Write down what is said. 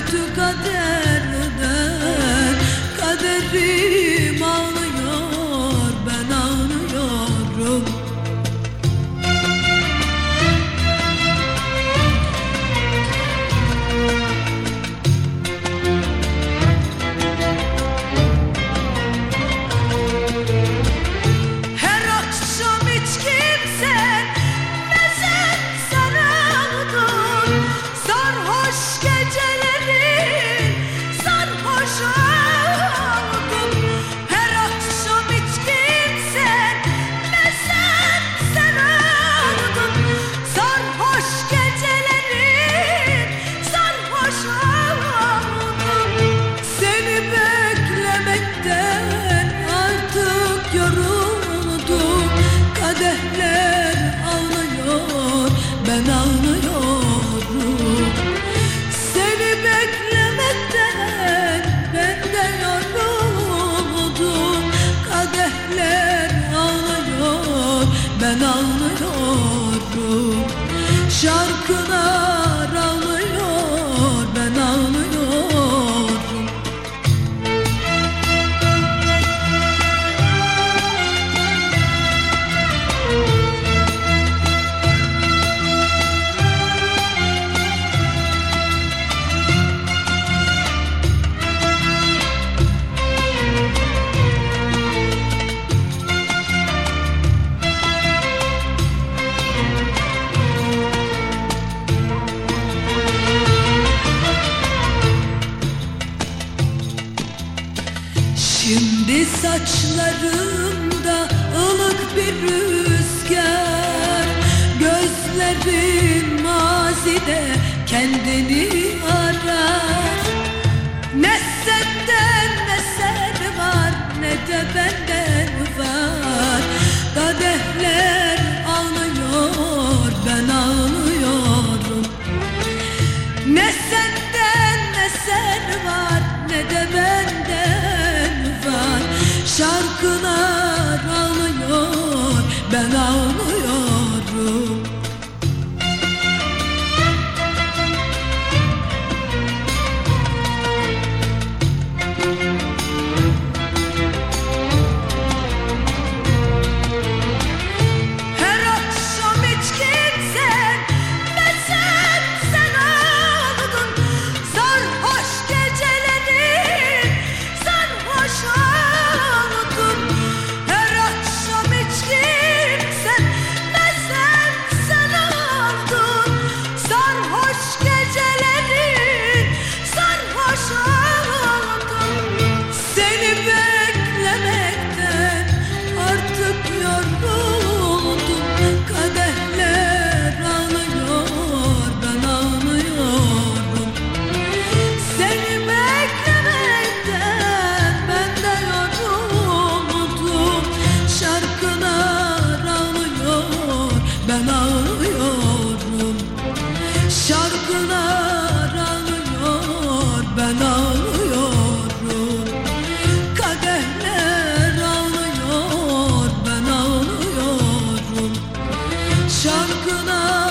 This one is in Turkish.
döktü kaderden. Kaderim ağlıyor, ben ağlıyorum. Ben ağlıyorum. Seni beklemekten ben de yoruldum. Kadehler ağlıyor, ben ağlıyorum. Şarkılar ağlıyor, ben ağlıyorum. Şimdi saçlarımda ılık bir rüzgar, gözlerim mazide kendini arar. Ne senden eser var, ne de benden var. Kadehler ağlıyor, ben ağlıyorum. Ne senden eser var, ne de benden var. Şarkılar ağlıyor, ben ağlıyorum. Her akşam içkinsen ve sen ağladın. Sarhoş gecelerin sarhoş ağladın. Her akşam içkinsen ve sen ağladın. Sarhoş gecelerin sarhoş ağladın. Seni beklemekten artık yoruldum. Kadehler ağlıyor, ben ağlıyorum. Seni beklemekten ben de yoruldum. Şarkılar ağlıyor, ben ağlıyorum. Şarkılar ağlıyor, ben ağlıyorum. Kadehler ağlıyor, ben ağlıyorum. Şarkılar